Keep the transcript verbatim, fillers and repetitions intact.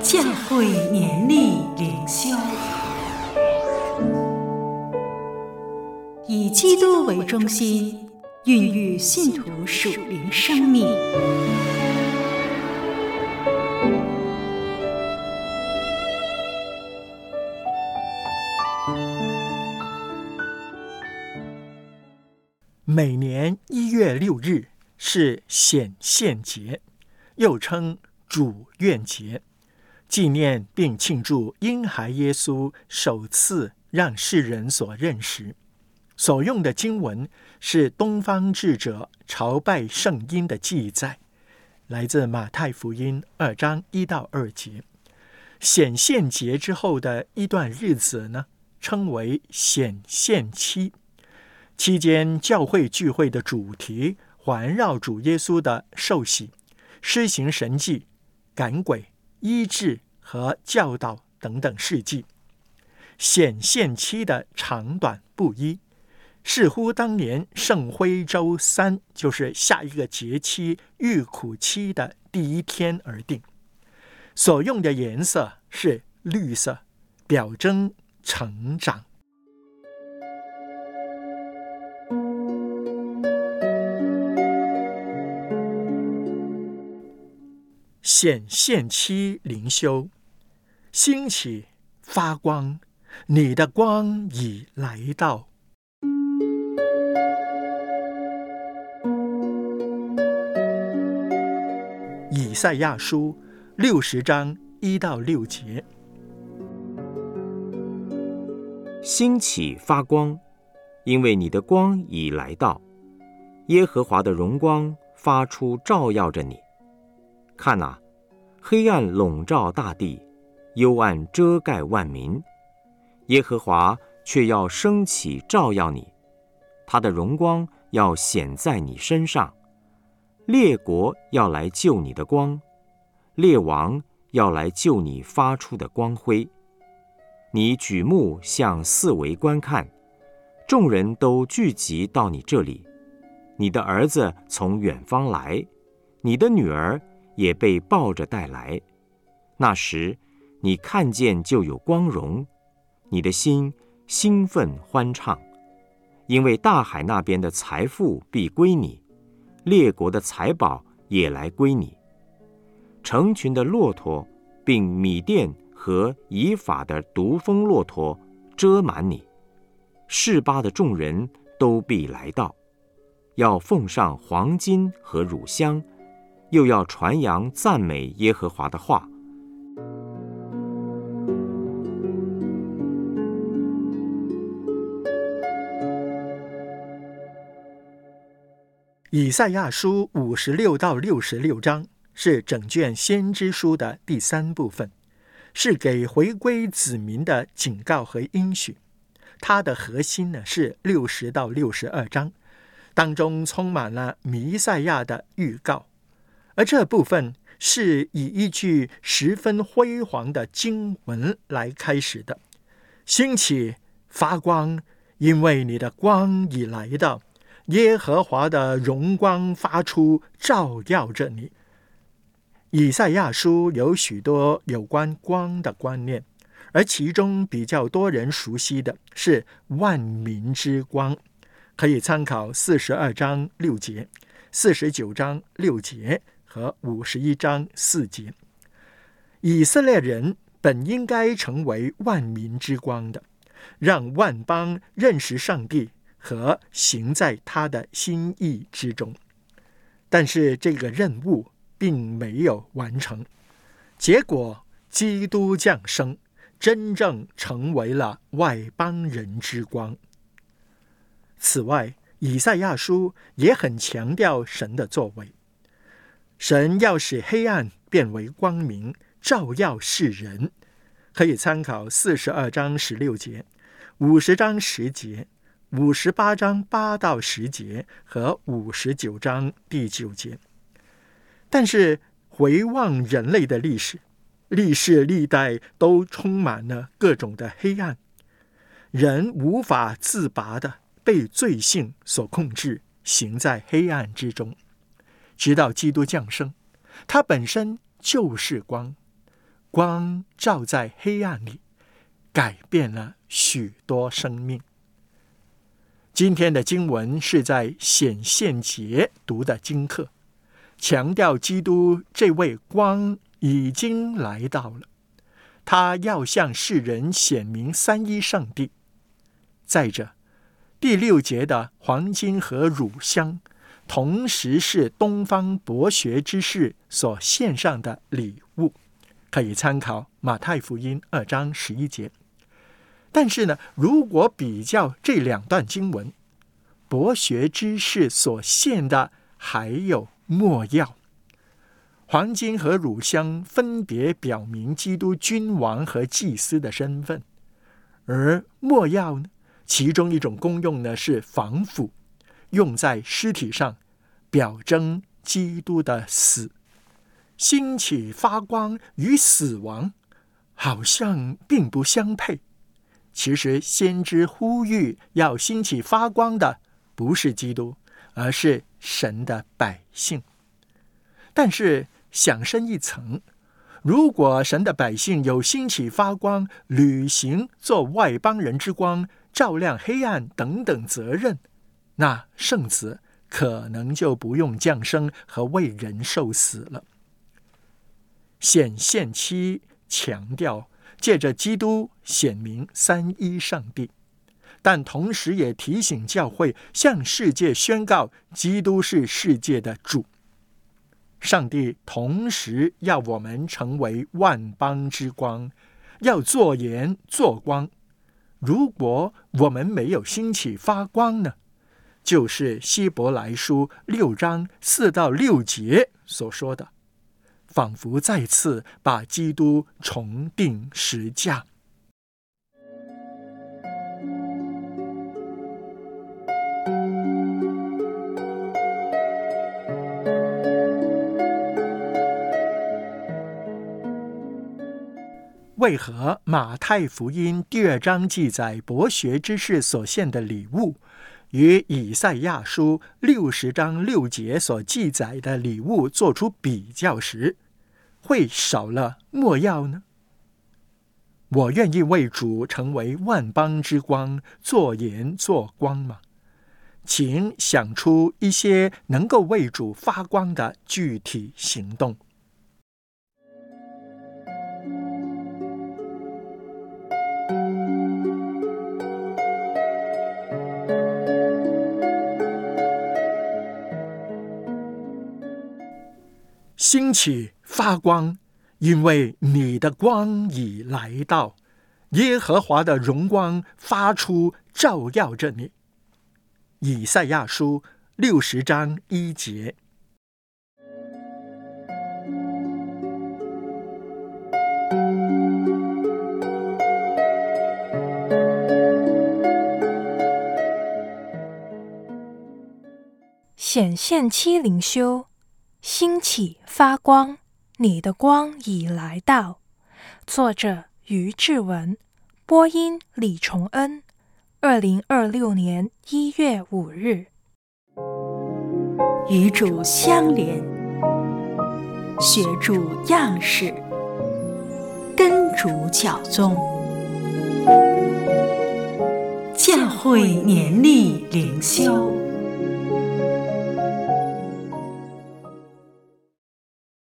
教会年历灵修，以基督为中心，孕育信徒属灵生命。 每年一月六日是显现节，又称主愿节，纪念并庆祝婴孩耶稣首次让世人所认识。所用的经文是东方智者朝拜圣婴的记载，来自马太福音二章一到二节。显现节之后的一段日子呢，称为显现期。期间教会聚会的主题环绕主耶稣的受洗、施行神迹、赶鬼、医治和教导等等事迹。显现期的长短不一，视乎当年圣灰周三，就是下一个节期预苦期的第一天而定。所用的颜色是绿色，表征成长。显现期灵修，兴起发光，你的光已来到。以赛亚书六十章一到六节。 兴起发光，因为你的光已来到，耶和华的荣光发出照耀着你。看哪，黑暗笼罩大地，幽暗遮盖万民，耶和华却要升起照耀你，他的荣光要显在你身上。列国要来救你的光，列王要来救你发出的光辉。你举目向四围观看，众人都聚集到你这里。你的儿子从远方来，你的女儿也被抱着带来。那时你看见就有光荣，你的心兴奋欢畅，因为大海那边的财富必归你，列国的财宝也来归你。成群的骆驼并米甸和以法的独峰骆驼遮满你，示巴的众人都必来到，要奉上黄金和乳香，又要传扬赞美耶和华的话。 以赛亚书五十六到六十六章是整卷先知书的第三部分，是给回归子民的警告和应许。它的核心呢是六十到六十二章，当中充满了弥赛亚的预告。而这部分是以一句十分辉煌的经文来开始的：兴起发光，因为你的光已来到，耶和华的荣光发出，照耀着你。以赛亚书有许多有关光的观念，而其中比较多人熟悉的是万民之光，可以参考四十二章六节、四十九章六节和五十一章四节。以色列人本应该成为万民之光的，让万邦认识上帝和行在他的心意之中。但是这个任务并没有完成，结果基督降生，真正成为了外邦人之光。此外，以赛亚书也很强调神的作为，神要使黑暗变为光明，照耀世人，可以参考四十二章十六节、五十章十节、五十八章八到十节和五十九章第九节。但是回望人类的历史，历世历代都充满了各种的黑暗，人无法自拔的被罪性所控制，行在黑暗之中。直到基督降生，他本身就是光， 光照在黑暗里，改变了许多生命。今天的经文是在显现节读的经课，强调基督这位光已经来到了，他要向世人显明三一上帝。再者，第六节的黄金和乳香同时是东方博学之士所献上的礼物，可以参考马太福音二章十一节。但是呢，如果比较这两段经文，博学之士所献的还有没药。黄金和乳香分别表明基督君王和祭司的身份，而没药呢，其中一种功用呢是防腐，用在尸体上，表征基督的死。兴起发光与死亡好像并不相配。其实先知呼吁要兴起发光的不是基督，而是神的百姓。但是想深一层，如果神的百姓有兴起发光、履行做外邦人之光、照亮黑暗等等责任，那圣子可能就不用降生和为人受死了。显现期强调借着基督显明三一上帝，但同时也提醒教会向世界宣告基督是世界的主。上帝同时要我们成为万邦之光，要做盐做光。如果我们没有兴起发光呢，就是希伯来书六章四到六节所说的，仿佛再次把基督重钉十架。为何马太福音第二章记载博学之士所献的礼物，与以赛亚书六十章六节所记载的礼物做出比较时，会少了没药呢？我愿意为主成为万邦之光，做盐做光吗？请想出一些能够为主发光的具体行动。兴起发光，因为你的光已来到，耶和华的荣光发出，照耀着你。以赛亚书六十章一节。 显现期灵修，兴起发光，你的光已来到。作者于志文，播音李崇恩。二零二六年一月五日。 与主相连，学主样式，跟主脚踪。教会年历灵修。